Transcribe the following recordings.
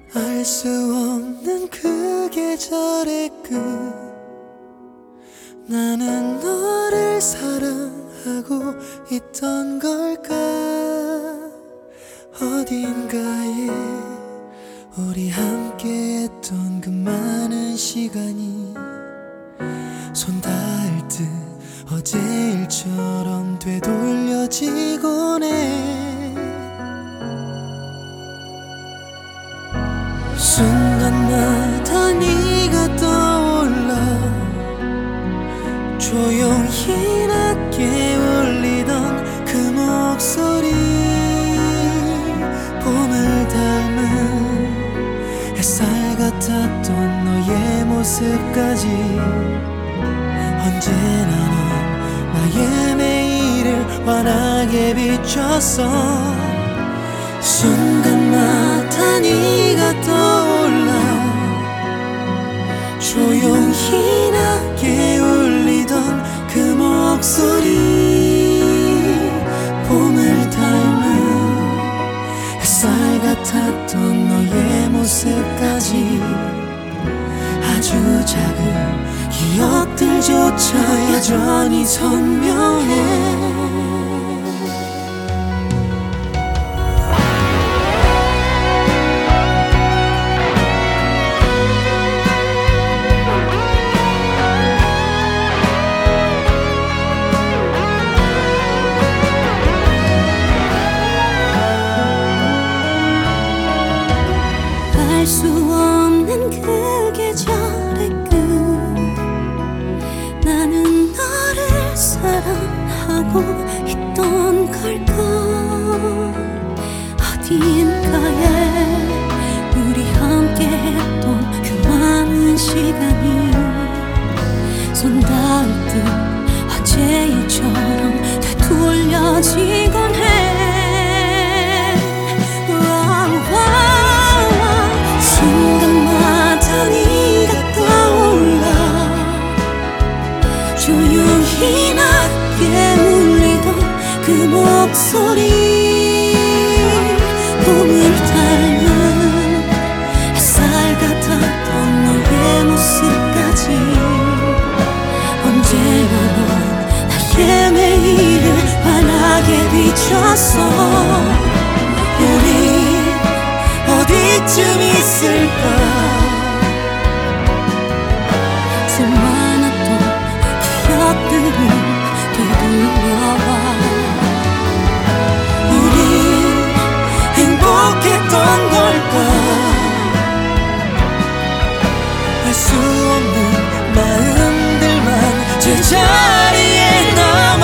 알 수 없는 그 계절의 끝, 나는 너를 사랑하고 있던 걸까. 어딘가에 우리 함께 했던 그 많은 시간이 손 닿을 듯 어제 일처럼 되돌려지곤 해. 순간마다 네가 떠올라 조용히 낮게 울리던 그 목소리, 봄을 닮은 햇살 같았던 너의 모습까지, 언제나 넌 나의 매일을 환하게 비췄어. 순간마다 네가 떠올라 조용히 낮게 울리던 그 목소리, 봄을 닮은 햇살 같았던 너의 모습까지, 아주 작은 기억들조차 여전히 선명해. 알 수 없는 그 계절의 끝, 나는 너를 사랑하고 있던 걸까. 어딘가에 우리 함께 했던 그 많은 시간이 손 닿을 듯 어제 일처럼 되돌려지곤 해. 순간마다 네가 떠올라 조용히 낮게 울리던 그 목소리, 봄을 닮은 햇살 같았던 너의 모습까지, 언제나 넌 나의 매일을 환하게 비췄어. 우리 어디쯤 있을까. 수많았던 기억들을 되돌려와. 우리 행복했던 걸까. 알 수 없는 마음들만 제자리에 남아.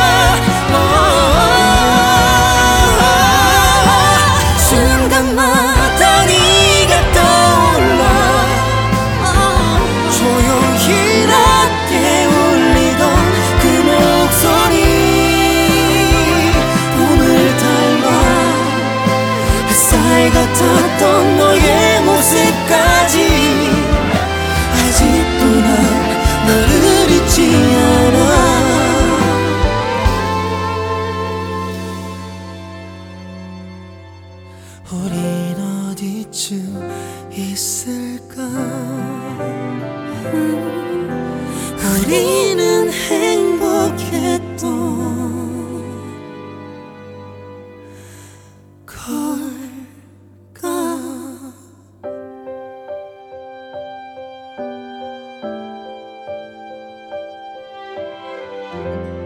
순간마다 네가 떠올라 조용히 낮게 울리던 그 목소리, 봄을 닮아 햇살 같았던 너의 모습까지, 아직도 난 너를 잊지 않아. 우린 어디쯤 있을까. 우리는 행복했던 걸까.